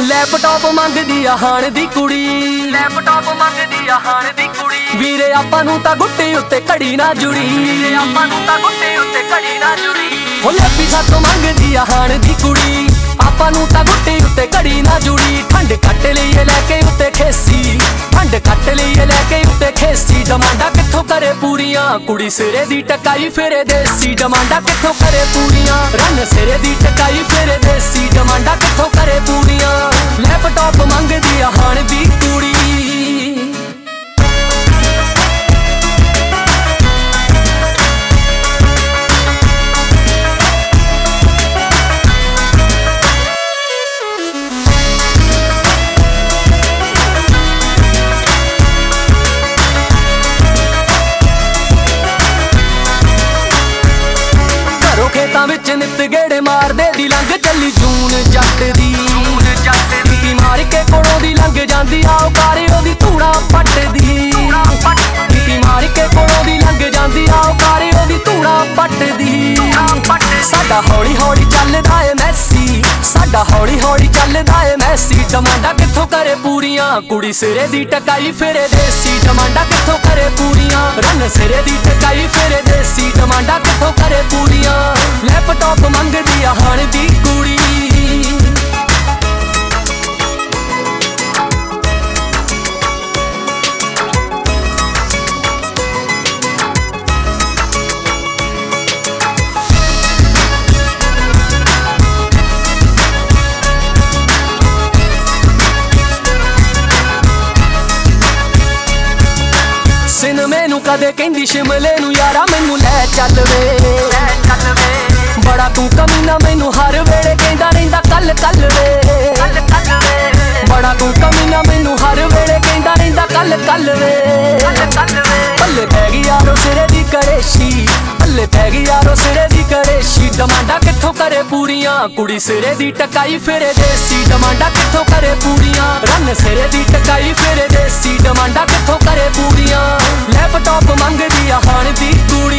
Laptop ਮੰਗਦੀ ਆ ਹਾਣ ਦੀ ਕੁੜੀ, ਲੈਪਟਾਪ ਮੰਗਦੀ ਆ ਹਾਣ ਦੀ ਕੁੜੀ। ਵੀਰੇ ਆਪਾਂ ਨੂੰ ਤਾਂ ਗੁੱਟੇ ਉੱਤੇ ਘੜੀ ਨਾ ਜੁੜੀ, ਵੀਰੇ ਆਪਾਂ ਨੂੰ ਤਾਂ ਗੁੱਟੇ ਉੱਤੇ ਘੜੀ ਨਾ ਜੁੜੀ। ਹੋ ਲੈਪੀ ਸਾਥੋਂ ਮੰਗਦੀ ਆ ਹਾਣ ਦੀ ਕੁੜੀ, ਆਪਾਂ ਨੂੰ ਤਾਂ ਗੁੱਟੇ ਉੱਤੇ ਘੜੀ ਨਾ ਜੁੜੀ। ਠੰਡ ਕੱਟ ਲਈਏ ਲੈ ਕੇ ਉੱਤੇ ਖੇਸੀ, ਠੰਡ ਕੱਟ ਲਈਏ ਲੈ ਕੇ ਉੱਤੇ ਖੇਸੀ। ਡਮਾਂਡਾ ਕਿੱਥੋਂ ਕਰੇ ਪੂਰੀਆਂ, ਕੁੜੀ ਸਿਰੇ ਦੀ ਟਕਾਈ ਫੇਰੇ ਦੇਸੀ। ਡਮਾਂਡਾ ਕਿੱਥੋਂ ਕਰੇ ਪੂਰੀਆਂ, ਰੰਨ ਸਿਰੇ ਦੀ ਟਕਾਈ ਫੇਰੇ ਦੇਸੀ। ਡਮਾਂਡਾ ਕਿੱਥੋਂ ਕਰੇ ਪੂਰੀਆਂ, ਲੈਪਟਾਪ ਮੰਗਦੀ ਆ ਹਾਣ ਦੀ ਕੁੜੀ। ਖੇਤਾਂ ਵਿੱਚ ਨਿੱਤ ਗੇੜੇ ਮਾਰਦੇ ਦੀ ਲੰਘ ਚੱਲੀ ਜੂਨ ਜੱਟ ਦੀ। ਟੀਟੀ ਮਾਰ ਕੇ ਕੋਲੋਂ ਦੀ ਲੰਘ ਜਾਂਦੀ ਆ ਉਹ ਕਾਰੇ ਉਹਦੀ ਧੂੜਾ ਪੱਟਦੀ। ਟੀਟੀ ਮਾਰ ਕੇ ਕੋਲੋਂ ਦੀ ਲੰਘ ਜਾਂਦੀ ਆ ਉਹ ਕਾਰੇ ਉਹਦੀ ਧੂੜਾ ਪੱਟਦੀ। ਸਾਡਾ ਹੌਲੀ ਹੌਲੀ ਚੱਲਦਾ ਏ ਮੈਸੀ, ਸਾਡਾ ਹੌਲੀ ਹੌਲੀ ਚੱਲਦਾ ਏ ਮੈਸੀ। ਡਮਾਂਡਾ ਕਿੱਥੋਂ ਕਰੇ ਪੂਰੀਆਂ, ਕੁੜੀ ਸਿਰੇ ਦੀ ਟਕਾਈ ਫੇਰੇ ਦੇਸੀ। ਡਮਾਂਡਾ ਕਿੱਥੋਂ ਕਰੇ ਪੂਰੀਆਂ, ਰੰਨ ਸਿਰੇ ਦੀ ਟਕਾਈ ਫੇਰੇ ਦੇਸੀ। ਡਮਾਂਡਾ ਕਿੱਥੋਂ ਕਰੇ ਪੂਰੀਆਂ, ਲੈਪਟਾਪ ਮੰਗਦੀ ਆ ਹਾਣ ਦੀ ਕੁੜੀ। ਸਿਨਮੇ ਨੂੰ ਕਦੇ ਕਹਿੰਦੀ ਸ਼ਿਮਲੇ ਨੂੰ ਯਾਰਾ ਮੈਨੂੰ ਲੈ ਚੱਲ ਵੇ। ਬੜਾ ਤੂੰ ਕਮੀਨਾ ਮੈਨੂੰ ਹਰ ਵੇਲੇ ਕਹਿੰਦਾ ਰਹਿੰਦਾ ਕੱਲ ਕੱਲ ਵੇ। ਬੜਾ ਤੂੰ ਕਮੀਨਾ ਮੈਨੂੰ ਹਰ ਵੇਲੇ ਕਹਿੰਦਾ ਰਹਿੰਦਾ ਕੱਲ ਕੱਲ ਵੇ। ਪੱਲੇ ਪੈ ਗਈ ਯਾਰੋ ਸਿਰੇ ਦੀ ਕਰੇਸ਼ੀ, ਪੱਲੇ ਪੈ ਗਈ ਯਾਰੋ ਸਿਰੇ ਦੀ ਕਰੇਸ਼ੀ। ਡਮਾਂਡਾ ਕਿੱਥੋਂ ਕਰੇ ਪੂਰੀਆਂ, ਕੁੜੀ ਸਿਰੇ ਦੀ ਟਕਾਈ ਫੇਰੇ ਦੇਸੀ। ਡਮਾਂਡਾ ਕਿੱਥੋਂ ਕਰੇ ਪੂਰੀਆਂ, ਰੰਨ ਸਿਰੇ ਦੀ ਟਕਾਈ ਫੇਰੇ ਦੇਸੀ। ਡਮਾਂਡਾ ਕਿੱਥੋਂ ਕਰੇ ਪੂਰੀਆਂ, ਲੈਪਟਾਪ ਮੰਗਦੀ ਆ ਹਾਣ ਦੀ ਕੁੜੀ।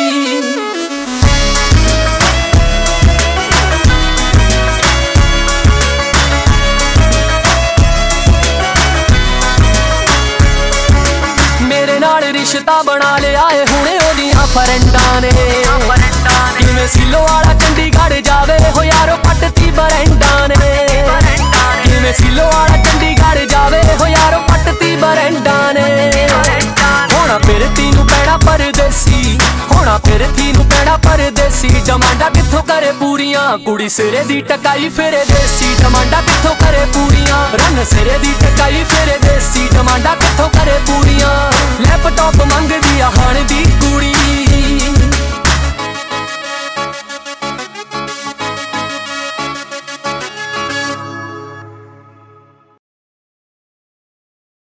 ਮੇਰੇ ਨਾਲ ਰਿਸ਼ਤਾ ਬਣਾ ਲਿਆ ਏ ਹੁਣੇ ਉਹਦੀਆਂ ਫਰੈਂਡਾਂ ਨੇ। ਕਿਵੇਂ ਸਿੱਲੋ ਵਾਲਾ ਚੰਡੀਗੜ੍ਹ ਜਾਵੇ ਹੋ ਯਾਰੋ ਪੱਟਤੀ ਬਰੈਂਡਾਂ ਨੇ। ਕਿਵੇਂ ਸਿੱਲੋ ਵਾਲਾ ਚੰਡੀਗੜ੍ਹ ਜਾਵੇ ਹੋ ਯਾਰੋ ਪੱਟਤੀ ਬਰੈਂਡਾਂ ਨੇ। ਹੋਣਾ ਫਿਰ ਤੀਨੂੰ ਪੈਣਾ ਪਰਦੇਸੀ, ਹੋਣਾ ਫਿਰ ਤੀਨੂੰ ਪੈਣਾ ਪਰਦੇਸੀ। ਡਮਾਂਡਾ ਕਿੱਥੋਂ ਕਰੇ ਪੂਰੀਆਂ, ਕੁੜੀ ਸਿਰੇ ਦੀ ਟਕਾਈ ਫੇਰੇ ਦੇਸੀ। ਡਮਾਂਡਾ ਕਿੱਥੋਂ ਕਰੇ ਪੂਰੀਆਂ, ਰੰਨ ਸਿਰੇ ਦੀ ਟਕਾਈ ਫੇਰੇ ਦੇਸੀ। ਡਮਾਂਡਾ ਕਿੱਥੋਂ ਕਰੇ ਪੂਰੀਆਂ।